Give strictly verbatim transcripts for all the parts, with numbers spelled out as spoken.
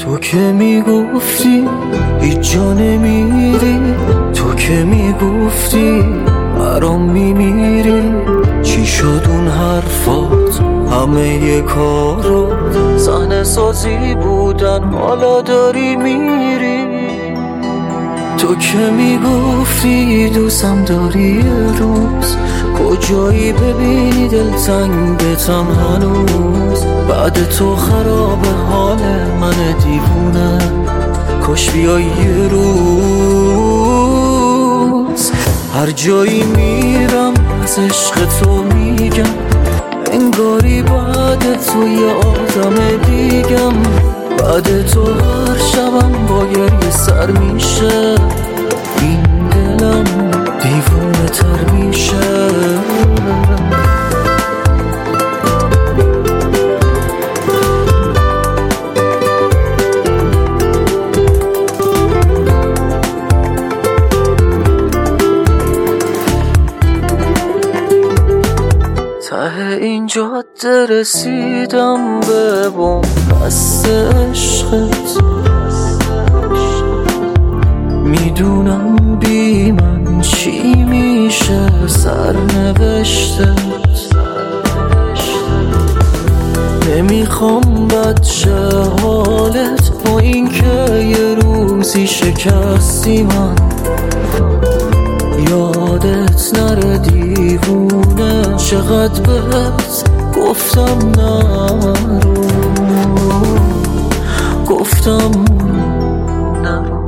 تو که میگفتی هیچ جا نمیری، تو که میگفتی برام میمیری، چی شد اون حرفات؟ همه ی کارو صحنه سازی بودن، حالا داری میری. تو که میگفتی دوستم داری یه روز، کجایی ببینی دلتنگتم هنوز. بعد تو خراب حال من دیوونه، کاش بیای یه روز. هر جایی میرم از عشق تو میگم، انگاری بعد تو یه آدم دیگم. بعد تو هر شبم با گریه سر میشه، این دلم دیوونه تر میشه. ته این جاده رسیدم به بنبست عشقت، میدونم بی من چی میشه سرنوشتت. نمیخوام بد شه حالت با این که یه روزی شکستی من، یادت نره دیوونه چقدر بهت گفتم نرو، گفتم نرو.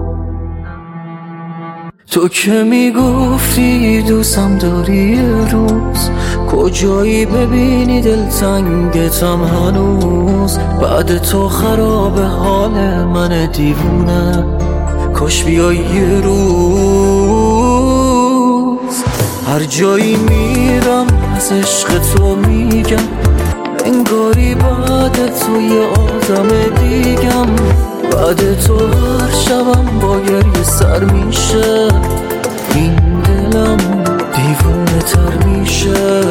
تو که میگفتی دوستم داری یه روز، کجایی ببینی دلتنگتم هنوز. بعد تو خراب حال من دیوونه، کاش بیای یه روز. هر جایی میرم از عشق تو میگم، انگاری بعد تو یه آدم دیگم. بعد تو هر شبم با گریه سر میشه، این دلم دیوونه تر میشه.